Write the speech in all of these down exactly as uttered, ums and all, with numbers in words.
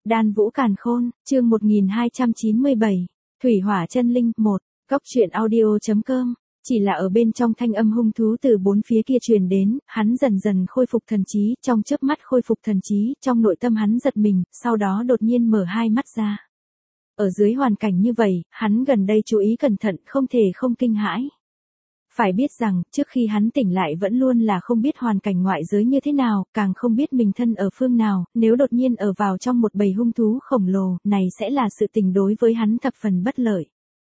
Đan Vũ Càn Khôn, chương một nghìn hai trăm chín mươi bảy, Thủy Hỏa Chân Linh, một, Cốc truyện audio chấm com. Chỉ là ở bên trong thanh âm hung thú từ bốn phía kia truyền đến, hắn dần dần khôi phục thần trí, trong chớp mắt khôi phục thần trí, trong nội tâm hắn giật mình, sau đó đột nhiên mở hai mắt ra. Ở dưới hoàn cảnh như vậy, hắn gần đây chú ý cẩn thận, không thể không kinh hãi. Phải biết rằng, trước khi hắn tỉnh lại vẫn luôn là không biết hoàn cảnh ngoại giới như thế nào, càng không biết mình thân ở phương nào, nếu đột nhiên ở vào trong một bầy hung thú khổng lồ, này sẽ là sự tình đối với hắn thập phần bất lợi.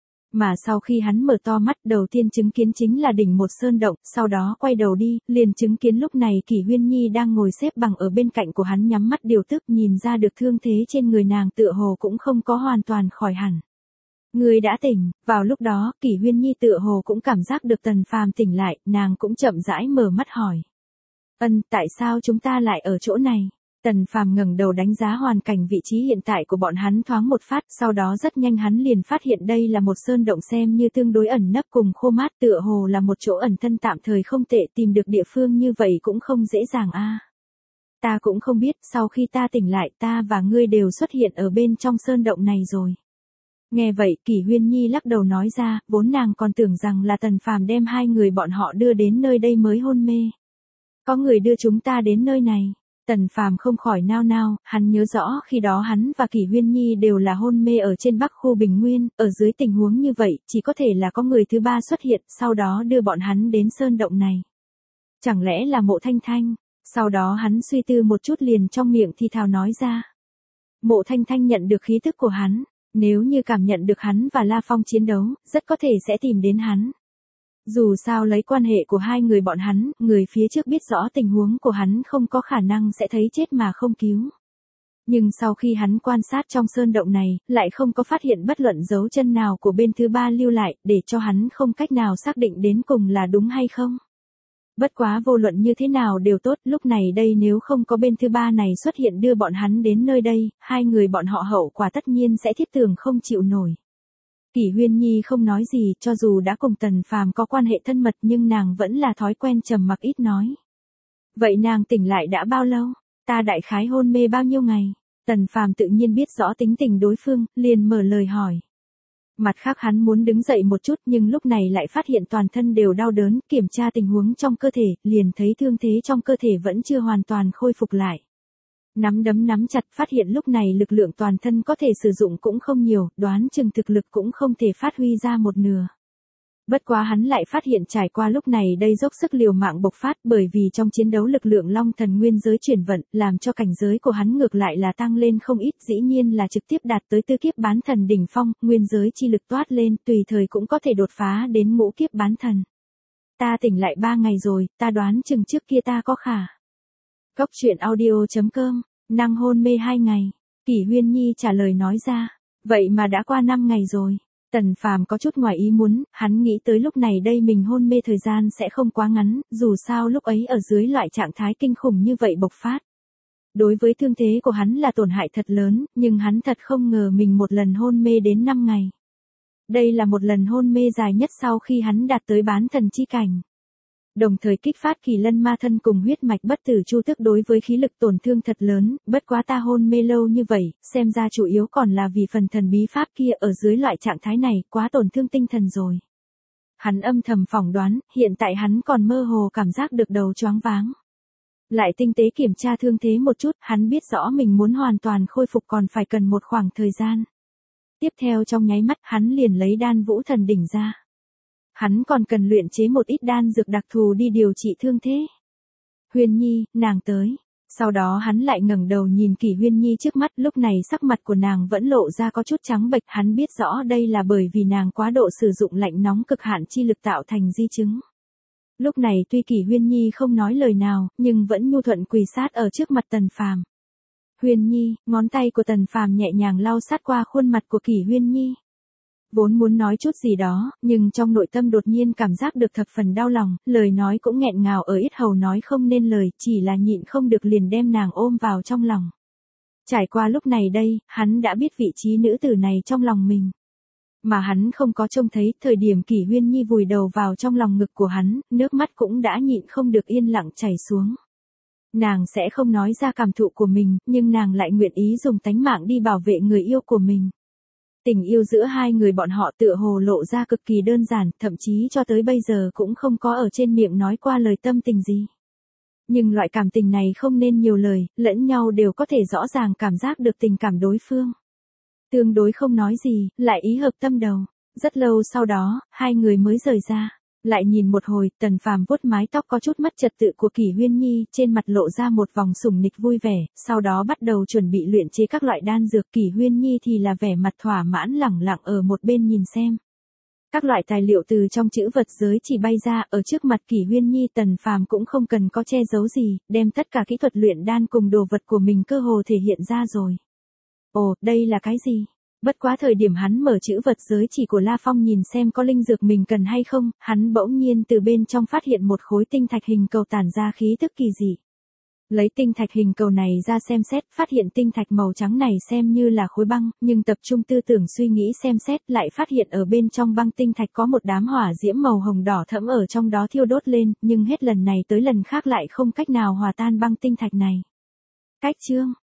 Mà sau khi hắn mở to mắt, đầu tiên chứng kiến chính là đỉnh một sơn động, sau đó quay đầu đi, liền chứng kiến lúc này Kỷ Huyên Nhi đang ngồi xếp bằng ở bên cạnh của hắn nhắm mắt điều tức, nhìn ra được thương thế trên người nàng tựa hồ cũng không có hoàn toàn khỏi hẳn. Người đã tỉnh, vào lúc đó, Kỷ Huyên Nhi tựa hồ cũng cảm giác được Tần Phàm tỉnh lại, nàng cũng chậm rãi mở mắt hỏi. Ân, tại sao chúng ta lại ở chỗ này? Tần Phàm ngẩng đầu đánh giá hoàn cảnh vị trí hiện tại của bọn hắn thoáng một phát, sau đó rất nhanh hắn liền phát hiện đây là một sơn động xem như tương đối ẩn nấp cùng khô mát, tựa hồ là một chỗ ẩn thân tạm thời không tệ, tìm được địa phương như vậy cũng không dễ dàng a. À. Ta cũng không biết, sau khi ta tỉnh lại ta và ngươi đều xuất hiện ở bên trong sơn động này rồi. Nghe vậy, Kỷ Huyên Nhi lắc đầu nói ra, vốn nàng còn tưởng rằng là Tần Phàm đem hai người bọn họ đưa đến nơi đây mới hôn mê. Có người đưa chúng ta đến nơi này. Tần Phàm không khỏi nao nao, hắn nhớ rõ khi đó hắn và Kỷ Huyên Nhi đều là hôn mê ở trên Bắc khu Bình Nguyên, ở dưới tình huống như vậy, chỉ có thể là có người thứ ba xuất hiện, sau đó đưa bọn hắn đến sơn động này. Chẳng lẽ là Mộ Thanh Thanh? Sau đó hắn suy tư một chút liền trong miệng thì thào nói ra. Mộ Thanh Thanh nhận được khí tức của hắn, nếu như cảm nhận được hắn và La Phong chiến đấu, rất có thể sẽ tìm đến hắn. Dù sao lấy quan hệ của hai người bọn hắn, người phía trước biết rõ tình huống của hắn không có khả năng sẽ thấy chết mà không cứu. Nhưng sau khi hắn quan sát trong sơn động này, lại không có phát hiện bất luận dấu chân nào của bên thứ ba lưu lại, để cho hắn không cách nào xác định đến cùng là đúng hay không. Bất quá vô luận như thế nào đều tốt, lúc này đây nếu không có bên thứ ba này xuất hiện đưa bọn hắn đến nơi đây, hai người bọn họ hậu quả tất nhiên sẽ thiết tưởng không chịu nổi. Kỷ Huyên Nhi không nói gì, cho dù đã cùng Tần Phàm có quan hệ thân mật nhưng nàng vẫn là thói quen trầm mặc ít nói. Vậy nàng tỉnh lại đã bao lâu? Ta đại khái hôn mê bao nhiêu ngày? Tần Phàm tự nhiên biết rõ tính tình đối phương, liền mở lời hỏi. Mặt khác hắn muốn đứng dậy một chút nhưng lúc này lại phát hiện toàn thân đều đau đớn, kiểm tra tình huống trong cơ thể, liền thấy thương thế trong cơ thể vẫn chưa hoàn toàn khôi phục lại. Nắm đấm nắm chặt, phát hiện lúc này lực lượng toàn thân có thể sử dụng cũng không nhiều, đoán chừng thực lực cũng không thể phát huy ra một nửa. Bất quá hắn lại phát hiện trải qua lúc này đây dốc sức liều mạng bộc phát, bởi vì trong chiến đấu lực lượng Long Thần nguyên giới chuyển vận, làm cho cảnh giới của hắn ngược lại là tăng lên không ít, dĩ nhiên là trực tiếp đạt tới tứ kiếp bán thần đỉnh phong, nguyên giới chi lực toát lên, tùy thời cũng có thể đột phá đến ngũ kiếp bán thần. Ta tỉnh lại ba ngày rồi, ta đoán chừng trước kia ta có khả. Cốc truyện audio chấm com, năng hôn mê hai ngày. Kỷ Huyên Nhi trả lời nói ra, vậy mà đã qua năm ngày rồi. Tần Phàm có chút ngoài ý muốn, hắn nghĩ tới lúc này đây mình hôn mê thời gian sẽ không quá ngắn, dù sao lúc ấy ở dưới loại trạng thái kinh khủng như vậy bộc phát. Đối với thương thế của hắn là tổn hại thật lớn, nhưng hắn thật không ngờ mình một lần hôn mê đến năm ngày. Đây là một lần hôn mê dài nhất sau khi hắn đạt tới bán thần chi cảnh. Đồng thời kích phát Kỳ Lân Ma thân cùng huyết mạch bất tử chu tức đối với khí lực tổn thương thật lớn, bất quá ta hôn mê lâu như vậy, xem ra chủ yếu còn là vì phần thần bí pháp kia ở dưới loại trạng thái này, quá tổn thương tinh thần rồi. Hắn âm thầm phỏng đoán, hiện tại hắn còn mơ hồ cảm giác được đầu choáng váng. Lại tinh tế kiểm tra thương thế một chút, hắn biết rõ mình muốn hoàn toàn khôi phục còn phải cần một khoảng thời gian. Tiếp theo trong nháy mắt hắn liền lấy đan vũ thần đỉnh ra. Hắn còn cần luyện chế một ít đan dược đặc thù đi điều trị thương thế. Huyên Nhi, nàng tới. Sau đó hắn lại ngẩng đầu nhìn Kỷ Huyên Nhi trước mắt, lúc này sắc mặt của nàng vẫn lộ ra có chút trắng bệch, hắn biết rõ đây là bởi vì nàng quá độ sử dụng lạnh nóng cực hạn chi lực tạo thành di chứng. Lúc này tuy Kỷ Huyên Nhi không nói lời nào, nhưng vẫn nhu thuận quỳ sát ở trước mặt Tần Phàm. Huyên Nhi, ngón tay của Tần Phàm nhẹ nhàng lau sát qua khuôn mặt của Kỷ Huyên Nhi. Vốn muốn nói chút gì đó, nhưng trong nội tâm đột nhiên cảm giác được thập phần đau lòng, lời nói cũng nghẹn ngào ở yết hầu nói không nên lời, chỉ là nhịn không được liền đem nàng ôm vào trong lòng. Trải qua lúc này đây, hắn đã biết vị trí nữ tử này trong lòng mình. Mà hắn không có trông thấy, thời điểm Kỷ Huyên Nhi vùi đầu vào trong lòng ngực của hắn, nước mắt cũng đã nhịn không được yên lặng chảy xuống. Nàng sẽ không nói ra cảm thụ của mình, nhưng nàng lại nguyện ý dùng tánh mạng đi bảo vệ người yêu của mình. Tình yêu giữa hai người bọn họ tựa hồ lộ ra cực kỳ đơn giản, thậm chí cho tới bây giờ cũng không có ở trên miệng nói qua lời tâm tình gì. Nhưng loại cảm tình này không nên nhiều lời, lẫn nhau đều có thể rõ ràng cảm giác được tình cảm đối phương. Tương đối không nói gì, lại ý hợp tâm đầu. Rất lâu sau đó, hai người mới rời ra. Lại nhìn một hồi, Tần Phàm vuốt mái tóc có chút mất trật tự của Kỷ Huyên Nhi, trên mặt lộ ra một vòng sủng nịch vui vẻ, sau đó bắt đầu chuẩn bị luyện chế các loại đan dược. Kỷ Huyên Nhi thì là vẻ mặt thỏa mãn lẳng lặng ở một bên nhìn xem. Các loại tài liệu từ trong chữ vật giới chỉ bay ra, ở trước mặt Kỷ Huyên Nhi, Tần Phàm cũng không cần có che giấu gì, đem tất cả kỹ thuật luyện đan cùng đồ vật của mình cơ hồ thể hiện ra rồi. Ồ, đây là cái gì? Bất quá thời điểm hắn mở chữ vật giới chỉ của La Phong nhìn xem có linh dược mình cần hay không, hắn bỗng nhiên từ bên trong phát hiện một khối tinh thạch hình cầu tản ra khí tức kỳ dị. Lấy tinh thạch hình cầu này ra xem xét, phát hiện tinh thạch màu trắng này xem như là khối băng, nhưng tập trung tư tưởng suy nghĩ xem xét lại phát hiện ở bên trong băng tinh thạch có một đám hỏa diễm màu hồng đỏ thẫm ở trong đó thiêu đốt lên, nhưng hết lần này tới lần khác lại không cách nào hòa tan băng tinh thạch này. Cách chương